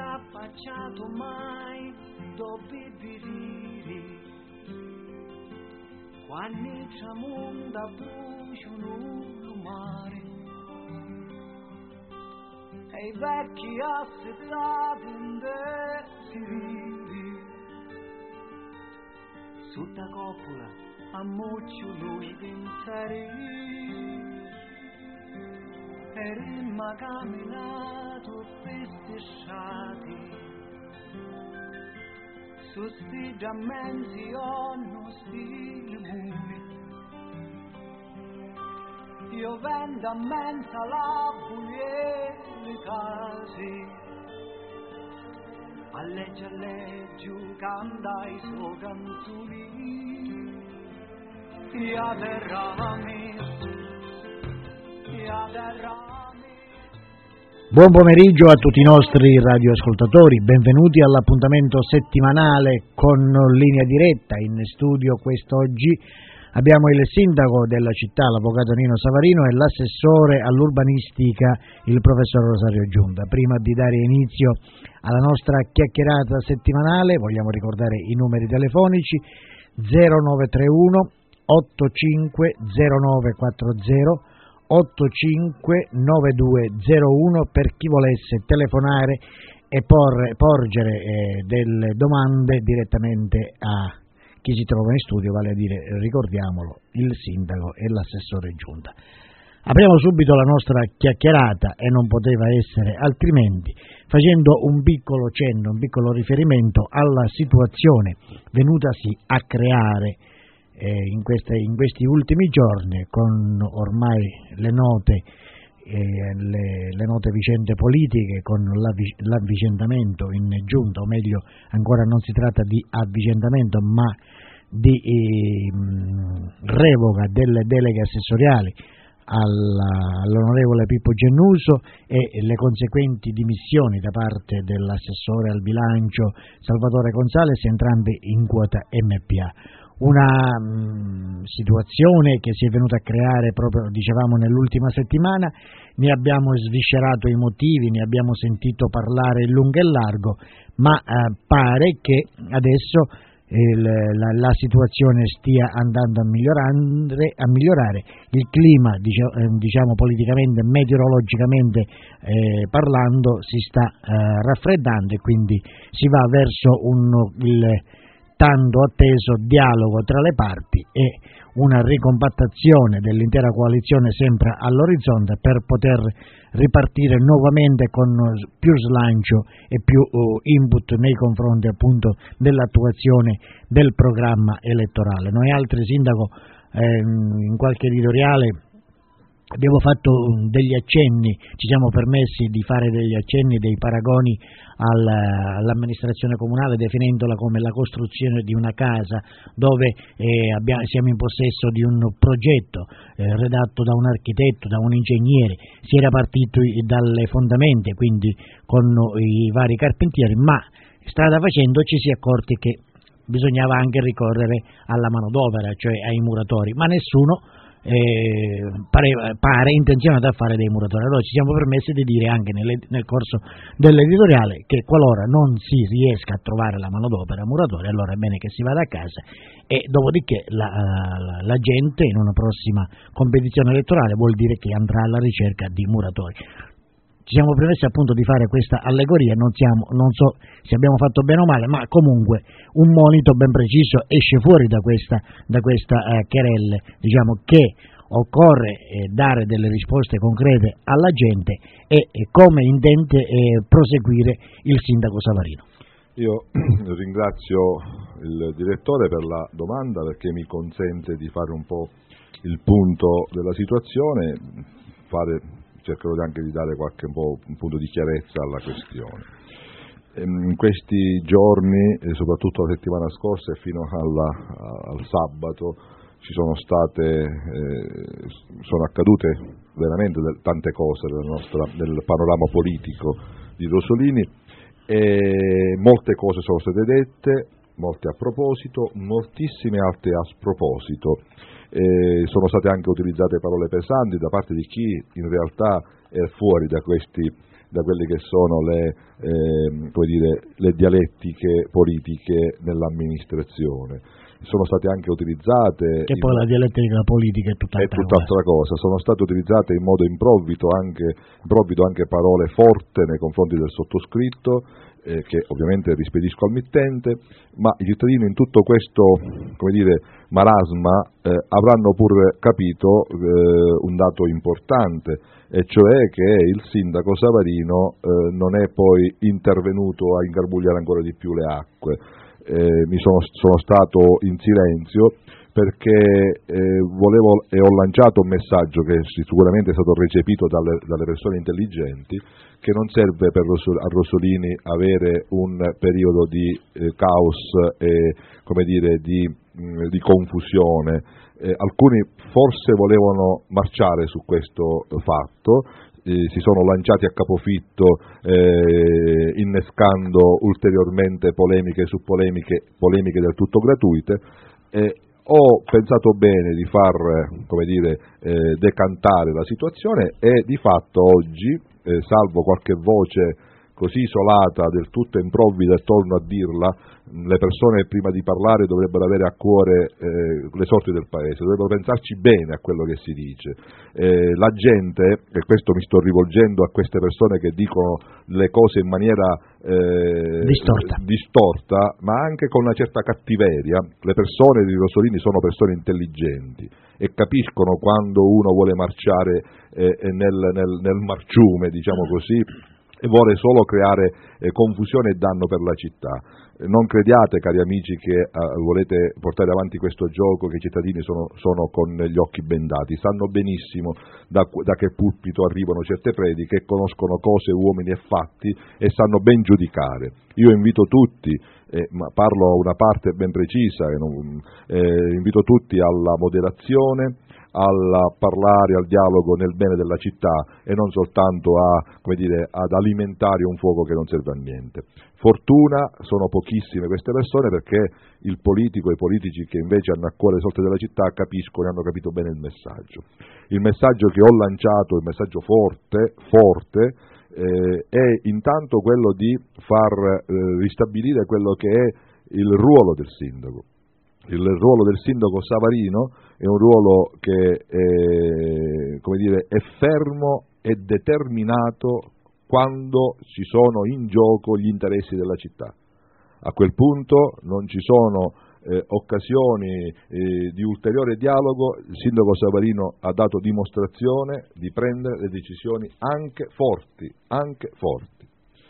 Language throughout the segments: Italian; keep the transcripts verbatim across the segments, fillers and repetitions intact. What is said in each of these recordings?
t'affacciato mai dove biriri, quando il tramonda bruciano il mare e i vecchi assettati in desideri sotto coppola ammucciano i pensieri e rimma camminato per strisciati su sti dimensi hanno sti limoni io vendo a mensa la buie le case a legge a legge cantai so canzoni ia derrami ia derrami. Buon pomeriggio a tutti i nostri radioascoltatori, benvenuti all'appuntamento settimanale con Linea Diretta. In studio quest'oggi abbiamo il sindaco della città, l'avvocato Nino Savarino, e l'assessore all'urbanistica, il professor Rosario Giunta. Prima di dare inizio alla nostra chiacchierata settimanale vogliamo ricordare i numeri telefonici zero nove tre uno otto cinque zero nove quattro zero otto cinque nove due zero uno per chi volesse telefonare e por, porgere eh, delle domande direttamente a chi si trova in studio, vale a dire, ricordiamolo, il sindaco e l'assessore Giunta. Apriamo subito la nostra chiacchierata, e non poteva essere altrimenti, facendo un piccolo cenno, un piccolo riferimento alla situazione venutasi a creare Eh, in, queste, in questi ultimi giorni, con ormai le note, eh, le, le note vicende politiche, con l'avvic- l'avvicendamento in giunta, o meglio ancora non si tratta di avvicendamento ma di eh, revoca delle deleghe assessoriali alla, all'onorevole Pippo Gennuso e le conseguenti dimissioni da parte dell'assessore al bilancio Salvatore Gonzales, entrambi in quota M P A. Una mh, situazione che si è venuta a creare proprio, dicevamo, nell'ultima settimana. Ne abbiamo sviscerato i motivi, ne abbiamo sentito parlare in lungo e largo, ma eh, pare che adesso il, la, la situazione stia andando a migliorare, a migliorare. Il clima, diciamo, eh, diciamo politicamente, meteorologicamente eh, parlando, si sta eh, raffreddando, e quindi si va verso un il, tanto atteso dialogo tra le parti e una ricompattazione dell'intera coalizione sempre all'orizzonte per poter ripartire nuovamente con più slancio e più uh, input nei confronti appunto dell'attuazione del programma elettorale. Noi altri, sindaco, ehm, in qualche editoriale abbiamo fatto degli accenni, ci siamo permessi di fare degli accenni, dei paragoni al, all'amministrazione comunale, definendola come la costruzione di una casa dove eh, abbiamo, siamo in possesso di un progetto eh, redatto da un architetto, da un ingegnere. Si era partiti dalle fondamenta, quindi con i vari carpentieri, ma strada facendo ci si è accorti che bisognava anche ricorrere alla manodopera, cioè ai muratori, ma nessuno Eh, pare, pare intenzionato a fare dei muratori. Allora ci siamo permessi di dire anche nelle, nel corso dell'editoriale che qualora non si riesca a trovare la manodopera muratori, allora è bene che si vada a casa, e dopodiché la, la, la gente in una prossima competizione elettorale vuol dire che andrà alla ricerca di muratori. Ci siamo permessi appunto di fare questa allegoria, non, siamo, non so se abbiamo fatto bene o male, ma comunque un monito ben preciso esce fuori da questa, da questa eh, querelle, diciamo che occorre eh, dare delle risposte concrete alla gente, e, e come intende eh, proseguire il sindaco Savarino. Io ringrazio il direttore per la domanda, perché mi consente di fare un po' il punto della situazione, fare cercherò anche di dare qualche un, po', un punto di chiarezza alla questione. In questi giorni, e soprattutto la settimana scorsa e fino alla, al sabato, ci sono state, eh, sono accadute veramente tante cose nel, nostra, nel panorama politico di Rosolini, e molte cose sono state dette, molte a proposito, moltissime altre a sproposito. Eh, sono state anche utilizzate parole pesanti da parte di chi in realtà è fuori da questi da quelle che sono le, eh, come dire, le dialettiche politiche nell'amministrazione. Sono state anche utilizzate... Che poi in... la dialettica della politica è tutt'altra, è tutt'altra cosa. cosa. Sono state utilizzate in modo improvvido anche, improvvido anche parole forti nei confronti del sottoscritto, eh, che ovviamente rispedisco al mittente, ma i cittadini in tutto questo, come dire, marasma eh, avranno pur capito eh, un dato importante, e cioè che il sindaco Savarino eh, non è poi intervenuto a ingarbugliare ancora di più le acque. Eh, mi sono, sono stato in silenzio perché eh, volevo e ho lanciato un messaggio che sicuramente è stato recepito dalle, dalle persone intelligenti, che non serve per Rosso, a Rosolini avere un periodo di eh, caos e, come dire, di, mh, di confusione. Eh, alcuni forse volevano marciare su questo fatto, Eh, si sono lanciati a capofitto eh, innescando ulteriormente polemiche su polemiche, polemiche del tutto gratuite. Eh, ho pensato bene di far, come dire, eh, decantare la situazione e di fatto oggi, eh, salvo qualche voce così isolata, del tutto improvvida e torno a dirla, le persone prima di parlare dovrebbero avere a cuore eh, le sorti del Paese, dovrebbero pensarci bene a quello che si dice. Eh, la gente, e questo mi sto rivolgendo a queste persone che dicono le cose in maniera eh, distorta. distorta, ma anche con una certa cattiveria, le persone di Rosolini sono persone intelligenti e capiscono quando uno vuole marciare eh, nel, nel, nel marciume, diciamo così, e vuole solo creare eh, confusione e danno per la città. Non crediate, cari amici, che eh, volete portare avanti questo gioco, che i cittadini sono, sono con gli occhi bendati, sanno benissimo da, da che pulpito arrivano certe prediche, conoscono cose, uomini e fatti e sanno ben giudicare. Io invito tutti, eh, ma parlo a una parte ben precisa, eh, non, eh, invito tutti alla moderazione, al parlare, al dialogo nel bene della città e non soltanto a, come dire, ad alimentare un fuoco che non serve a niente. Fortuna sono pochissime queste persone, perché il politico e i politici che invece hanno a cuore le sorti della città capiscono e hanno capito bene il messaggio. Il messaggio che ho lanciato, il messaggio forte, forte eh, è intanto quello di far eh, ristabilire quello che è il ruolo del sindaco. Il ruolo del sindaco Savarino è un ruolo che è, come dire, è fermo e determinato quando ci sono in gioco gli interessi della città. A quel punto non ci sono eh, occasioni eh, di ulteriore dialogo. Il sindaco Savarino ha dato dimostrazione di prendere le decisioni anche forti, anche forti.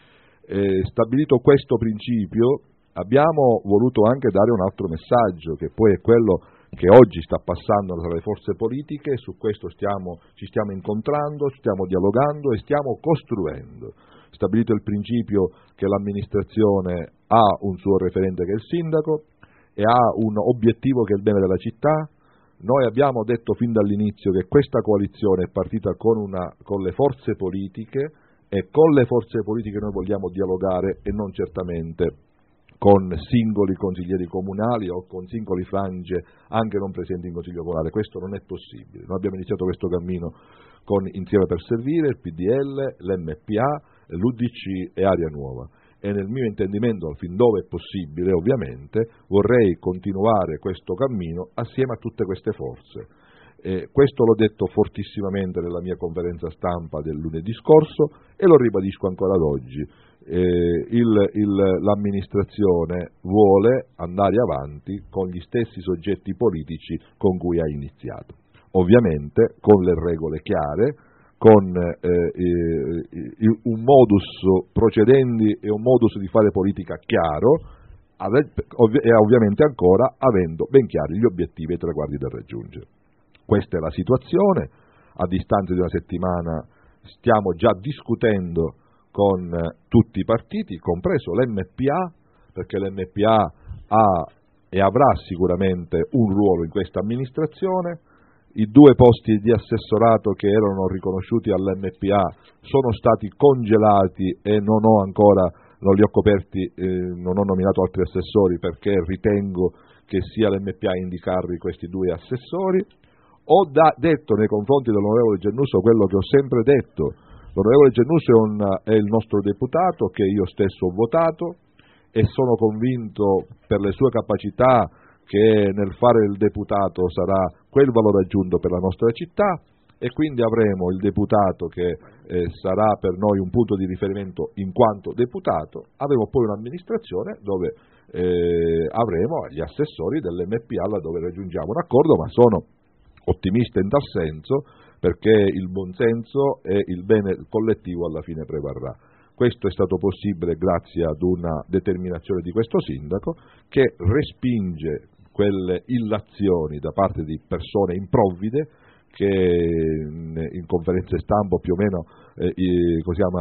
Eh, stabilito questo principio, abbiamo voluto anche dare un altro messaggio, che poi è quello che oggi sta passando tra le forze politiche, e su questo stiamo, ci stiamo incontrando, stiamo dialogando e stiamo costruendo. Stabilito il principio che l'amministrazione ha un suo referente che è il sindaco e ha un obiettivo che è il bene della città. Noi abbiamo detto fin dall'inizio che questa coalizione è partita con, una, con le forze politiche, e con le forze politiche noi vogliamo dialogare e non certamente con singoli consiglieri comunali o con singoli frange anche non presenti in consiglio comunale. Questo non è possibile. Noi abbiamo iniziato questo cammino con Insieme per Servire, il P D L, l'M P A, l'U D C e Aria Nuova, e nel mio intendimento, fin dove è possibile ovviamente, vorrei continuare questo cammino assieme a tutte queste forze. Eh, questo l'ho detto fortissimamente nella mia conferenza stampa del lunedì scorso e lo ribadisco ancora ad oggi. Eh, il, il, l'amministrazione vuole andare avanti con gli stessi soggetti politici con cui ha iniziato, ovviamente con le regole chiare, con eh, eh, un modus procedendi e un modus di fare politica chiaro, e ovviamente ancora avendo ben chiari gli obiettivi e i traguardi da raggiungere. Questa è la situazione. A distanza di una settimana stiamo già discutendo con tutti i partiti, compreso l'M P A, perché l'M P A ha e avrà sicuramente un ruolo in questa amministrazione. I due posti di assessorato che erano riconosciuti all'M P A sono stati congelati e non ho ancora, non li ho coperti, eh, non ho nominato altri assessori perché ritengo che sia l'M P A a indicarvi questi due assessori. Ho da, detto nei confronti dell'onorevole Giannusso quello che ho sempre detto. L'onorevole Giannussi è, un, è il nostro deputato che io stesso ho votato e sono convinto per le sue capacità che nel fare il deputato sarà quel valore aggiunto per la nostra città, e quindi avremo il deputato che eh, sarà per noi un punto di riferimento in quanto deputato. Avremo poi un'amministrazione dove eh, avremo gli assessori dell'M P A dove raggiungiamo un accordo, ma sono ottimista in tal senso perché il buonsenso e il bene collettivo alla fine prevarrà. Questo è stato possibile grazie ad una determinazione di questo sindaco che respinge quelle illazioni da parte di persone improvvide che in conferenze stampa più o meno eh, così ama,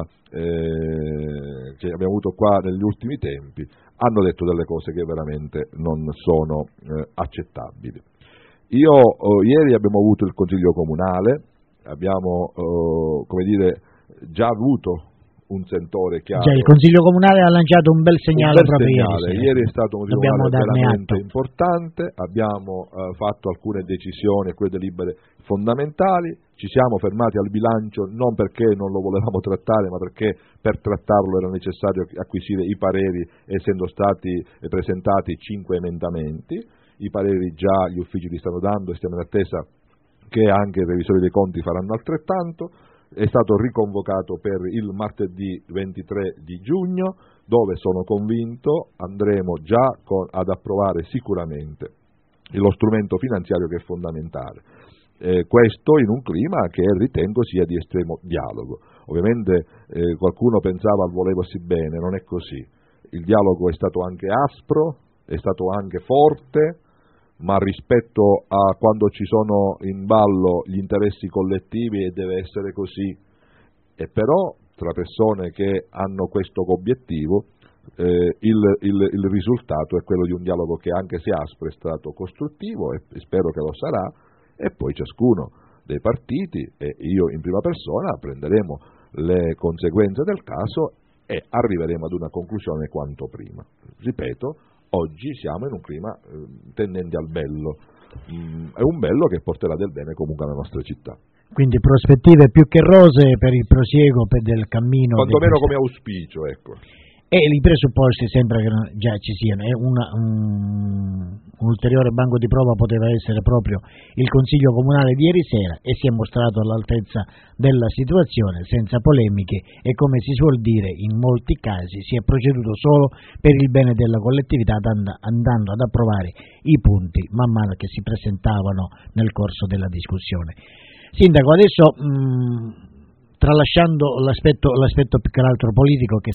eh, che abbiamo avuto qua negli ultimi tempi hanno detto delle cose che veramente non sono eh, accettabili. Io oh, ieri abbiamo avuto il Consiglio Comunale, abbiamo oh, come dire già avuto un sentore chiaro. Già, il Consiglio Comunale ha lanciato un bel segnale un bel proprio segnale. ieri. Ieri è stato un Consiglio Comunale veramente atto. importante, abbiamo uh, fatto alcune decisioni e quelle delibere fondamentali, ci siamo fermati al bilancio non perché non lo volevamo trattare, ma perché per trattarlo era necessario acquisire i pareri, essendo stati presentati cinque emendamenti. I pareri già gli uffici li stanno dando e stiamo in attesa che anche i revisori dei conti faranno altrettanto. È stato riconvocato per il martedì ventitré di giugno, dove sono convinto andremo già con, ad approvare sicuramente lo strumento finanziario che è fondamentale. Eh, questo in un clima che ritengo sia di estremo dialogo. Ovviamente eh, qualcuno pensava al volevosi bene, non è così. Il dialogo è stato anche aspro, è stato anche forte, ma rispetto a quando ci sono in ballo gli interessi collettivi e deve essere così, e però tra persone che hanno questo obiettivo eh, il, il, il risultato è quello di un dialogo che anche se aspro è stato costruttivo e spero che lo sarà, e poi ciascuno dei partiti e io in prima persona prenderemo le conseguenze del caso e arriveremo ad una conclusione quanto prima. Ripeto, oggi siamo in un clima eh, tendente al bello, mm, è un bello che porterà del bene comunque alla nostra città. Quindi prospettive più che rosee per il prosieguo per del cammino. Quantomeno come auspicio, ecco. E i presupposti sembra che già ci siano, e una, un, un ulteriore banco di prova poteva essere proprio il Consiglio Comunale di ieri sera, e si è mostrato all'altezza della situazione, senza polemiche, e come si suol dire in molti casi si è proceduto solo per il bene della collettività, andando ad approvare i punti man mano che si presentavano nel corso della discussione. Sindaco, adesso mh, tralasciando l'aspetto, l'aspetto più che altro politico che